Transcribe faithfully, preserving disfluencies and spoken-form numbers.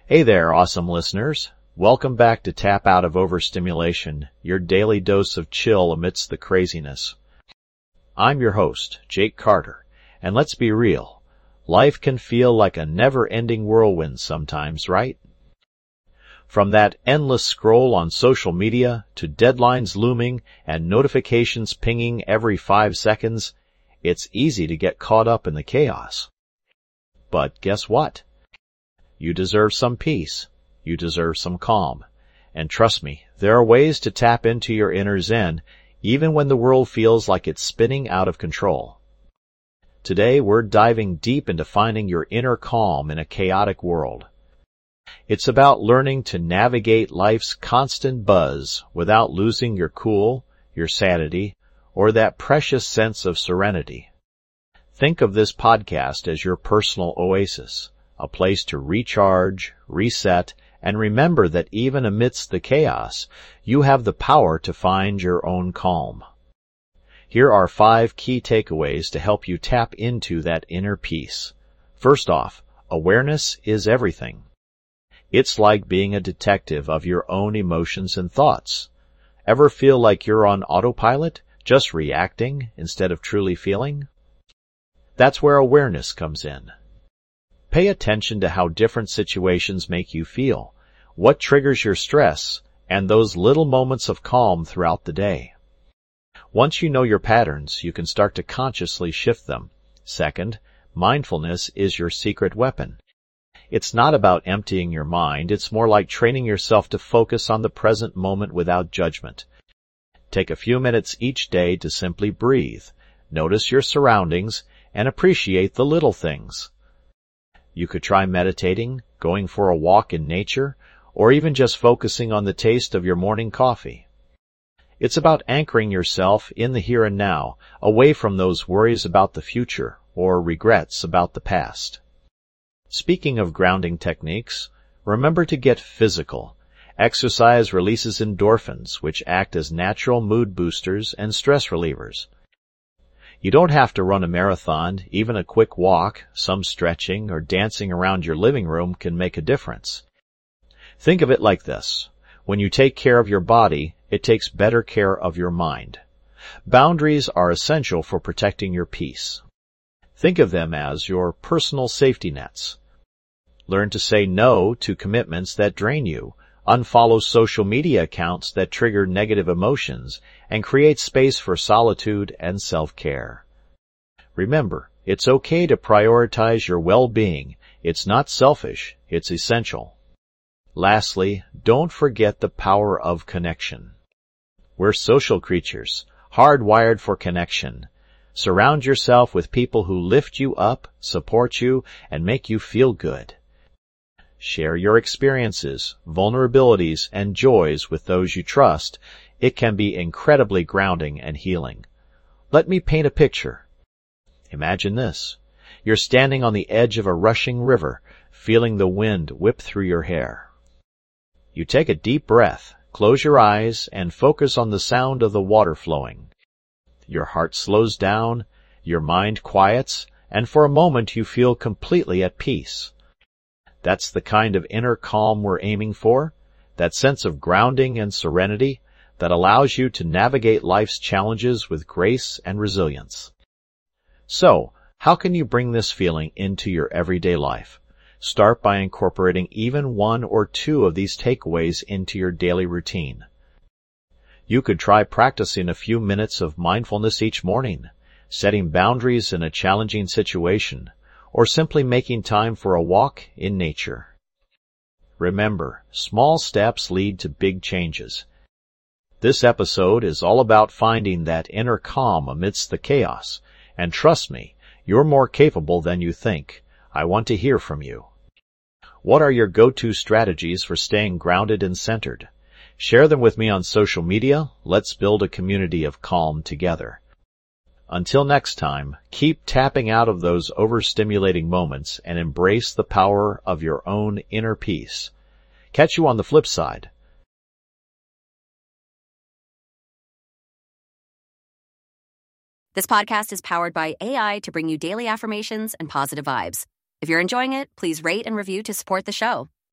Hey there, awesome listeners. Welcome back to Tap Out of Overstimulation, your daily dose of chill amidst the craziness. I'm your host, Jake Carter, and let's be real. Life can feel like a never-ending whirlwind sometimes, right? From that endless scroll on social media to deadlines looming and notifications pinging every five seconds, it's easy to get caught up in the chaos. But guess what? You deserve some peace. You deserve some calm. And trust me, there are ways to tap into your inner zen, even when the world feels like it's spinning out of control. Today, we're diving deep into finding your inner calm in a chaotic world. It's about learning to navigate life's constant buzz without losing your cool, your sanity, or that precious sense of serenity. Think of this podcast as your personal oasis, a place to recharge, reset, and remember that even amidst the chaos, you have the power to find your own calm. Here are five key takeaways to help you tap into that inner peace. First off, awareness is everything. It's like being a detective of your own emotions and thoughts. Ever feel like you're on autopilot, just reacting instead of truly feeling? That's where awareness comes in. Pay attention to how different situations make you feel, what triggers your stress, and those little moments of calm throughout the day. Once you know your patterns, you can start to consciously shift them. Second, mindfulness is your secret weapon. It's not about emptying your mind, it's more like training yourself to focus on the present moment without judgment. Take a few minutes each day to simply breathe, notice your surroundings, and appreciate the little things. You could try meditating, going for a walk in nature, or even just focusing on the taste of your morning coffee. It's about anchoring yourself in the here and now, away from those worries about the future or regrets about the past. Speaking of grounding techniques, remember to get physical. Exercise releases endorphins, which act as natural mood boosters and stress relievers. You don't have to run a marathon, even a quick walk, some stretching, or dancing around your living room can make a difference. Think of it like this. When you take care of your body, it takes better care of your mind. Boundaries are essential for protecting your peace. Think of them as your personal safety nets. Learn to say no to commitments that drain you, unfollow social media accounts that trigger negative emotions, and create space for solitude and self-care. Remember, it's okay to prioritize your well-being. It's not selfish, it's essential. Lastly, don't forget the power of connection. We're social creatures, hardwired for connection. Surround yourself with people who lift you up, support you, and make you feel good. Share your experiences, vulnerabilities, and joys with those you trust. It can be incredibly grounding and healing. Let me paint a picture. Imagine this. You're standing on the edge of a rushing river, feeling the wind whip through your hair. You take a deep breath, close your eyes, and focus on the sound of the water flowing. Your heart slows down, your mind quiets, and for a moment you feel completely at peace. That's the kind of inner calm we're aiming for, that sense of grounding and serenity that allows you to navigate life's challenges with grace and resilience. So, how can you bring this feeling into your everyday life? Start by incorporating even one or two of these takeaways into your daily routine. You could try practicing a few minutes of mindfulness each morning, setting boundaries in a challenging situation, or simply making time for a walk in nature. Remember, small steps lead to big changes. This episode is all about finding that inner calm amidst the chaos, and trust me, you're more capable than you think. I want to hear from you. What are your go-to strategies for staying grounded and centered? Share them with me on social media. Let's build a community of calm together. Until next time, keep tapping out of those overstimulating moments and embrace the power of your own inner peace. Catch you on the flip side. This podcast is powered by A I to bring you daily affirmations and positive vibes. If you're enjoying it, please rate and review to support the show.